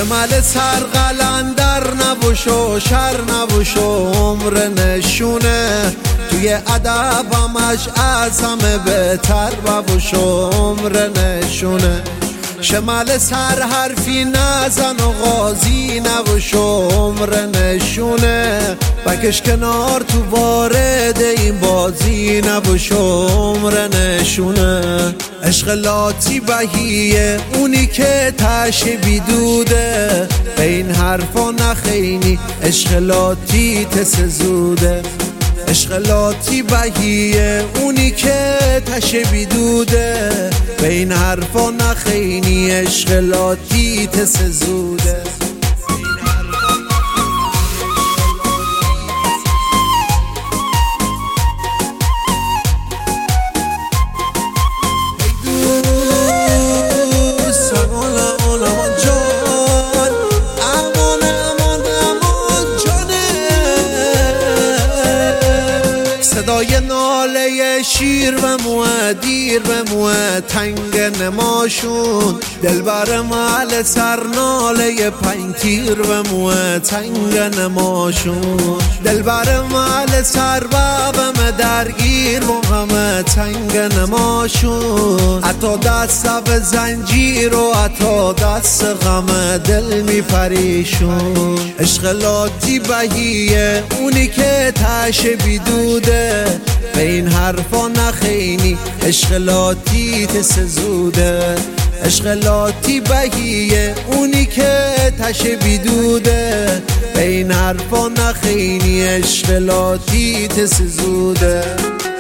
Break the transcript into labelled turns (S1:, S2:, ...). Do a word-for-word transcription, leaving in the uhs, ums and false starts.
S1: شمال سر قلندر نبوشو شر نبوشو عمر نشونه توی ادبمش از همه بهتر ببوشو عمر نشونه شمال سر حرفی نزن و قاضی نبوشو عمر نشونه بکش کنار تو وارد این بازی نبوشو عمر نشونه عشق لاتی بهیه اونی که تش بیدوده به این حرفا نخینی عشق لاتی تسزوده عشق لاتی بهیه اونی که تش بیدوده به این حرفا نخینی عشق لاتی تسزوده صدای ناله شیر و موه دیر به موه تنگ نماشون دلبر محل سر ناله پنج تیر به موه تنگ نماشون دلبر محل سر بابم درگیر با همه تنگ نماشون حتی دست به زنجیر و حتی دست غم دل می پریشون عشق لاتی بهیه اونی که تش بیدوده به این حرفا نخینی عشق لاتی تسزوده عشق لاتی بهیه اونی که تش بیدوده به این حرفا نخینی عشق لاتی تسزوده